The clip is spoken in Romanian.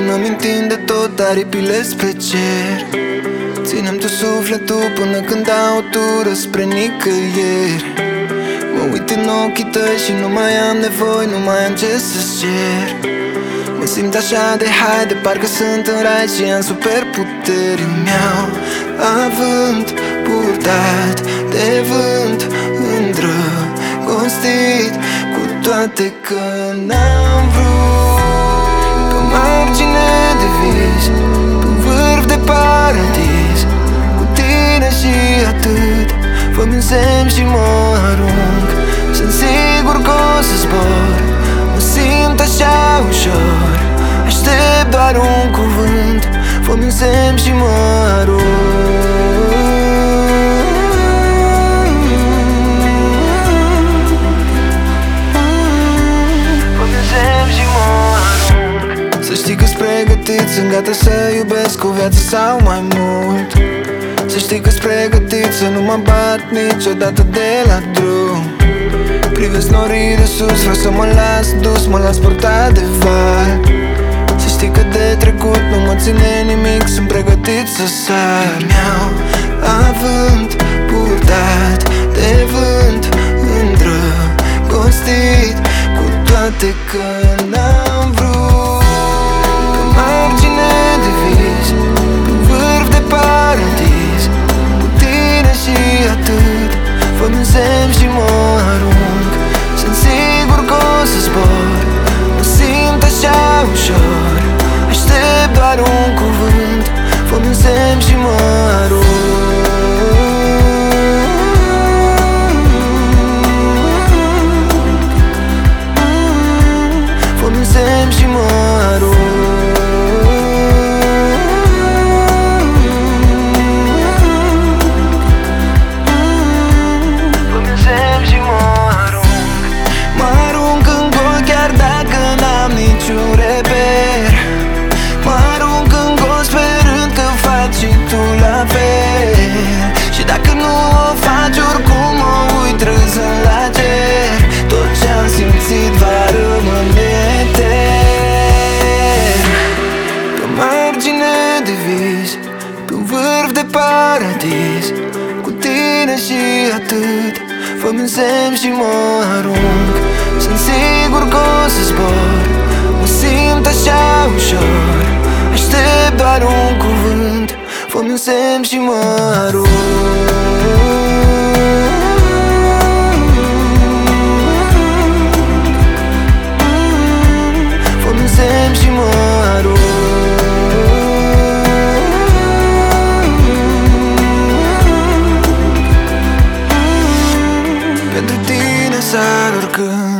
până mintind de tot aripile spre cer. Ținem tu sufletul până când dau o tură spre nicăieri. Mă uit în ochii tăi și nu mai am nevoie, nu mai am ce să-ți cer. Mă simt așa de high, de parcă sunt în rai și am superputeri. Îmi iau avânt purtat de vânt, îndrăgostit, cu toate că n-am vrut. Pe margine de vis, pe vârf de paradis, cu tine și atât. Fă-mi un semn și mă arunc. Sunt sigur că o să zbor, mă simt așa ușor. Aștept doar un cuvânt, fă-mi un semn și mă arunc. Fă-mi un semn și mă arunc. Să știi că-s pregătit, sunt gata să iubesc o viață sau mai mult. Să știi că-s pregătit să nu mă bat niciodată de la drum. Privesc norii de sus, vreau să mă las dus, mă las purtat de val. Să știi că de trecut nu mă ține nimic, sunt pregătit să sar. Îmi iau avânt purtat de vânt, îndrăgostit, cu toate că n-am vrut. Pe margine de vis, pe vârf de paradis, cu tine și atât. Fă-mi un semn și mă arunc. Sunt sigur că o să zbor, mă simt așa ușor. Aștept doar un cuvânt, fă-mi un semn și mă arunc. Fă-mi un semn și mă arunc. Paradis, cu tine și atât. Fă-mi un semn și mă arunc. Sunt sigur că o să zbor, mă simt așa ușor. Aștept doar un cuvânt, fă-mi un semn și mă arunc. Fă-mi un semn și mă arunc. Pentru tine sar oricând.